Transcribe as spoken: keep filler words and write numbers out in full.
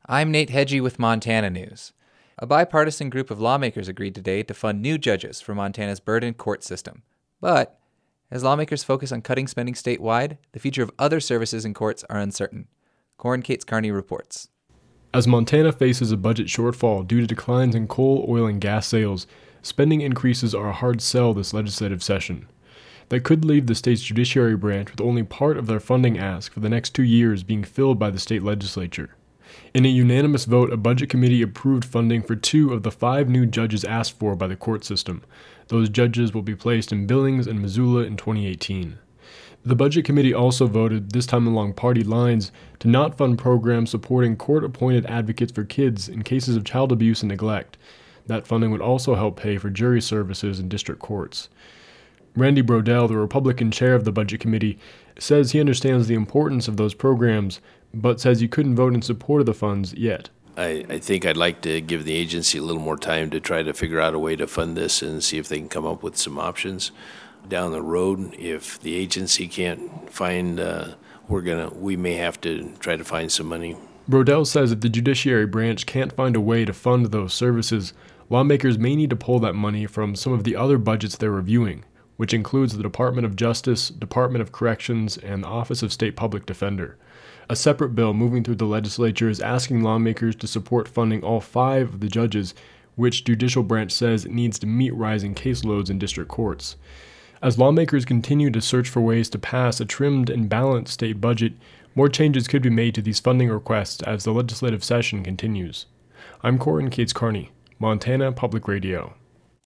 I'm Nate Hedgie with Montana News. A bipartisan group of lawmakers agreed today to fund new judges for Montana's burdened court system. But as lawmakers focus on cutting spending statewide, the future of other services in courts are uncertain. Corin Cates Carney reports. As Montana faces a budget shortfall due to declines in coal, oil, and gas sales, spending increases are a hard sell this legislative session. That could leave the state's judiciary branch with only part of their funding ask for the next two years being filled by the state legislature. In a unanimous vote, a budget committee approved funding for two of the five new judges asked for by the court system. Those judges will be placed in Billings and Missoula in twenty eighteen. The budget committee also voted, this time along party lines, to not fund programs supporting court-appointed advocates for kids in cases of child abuse and neglect. That funding would also help pay for jury services in district courts. Randy Brodell, the Republican chair of the Budget Committee, says he understands the importance of those programs, but says he couldn't vote in support of the funds yet. I, I think I'd like to give the agency a little more time to try to figure out a way to fund this and see if they can come up with some options down the road. If the agency can't find, uh, we're gonna, we may have to try to find some money. Brodell says if the judiciary branch can't find a way to fund those services, lawmakers may need to pull that money from some of the other budgets they're reviewing, which includes the Department of Justice, Department of Corrections, and the Office of State Public Defender. A separate bill moving through the legislature is asking lawmakers to support funding all five of the judges, which judicial branch says it needs to meet rising caseloads in district courts. As lawmakers continue to search for ways to pass a trimmed and balanced state budget, more changes could be made to these funding requests as the legislative session continues. I'm Corin Cates Carney, Montana Public Radio.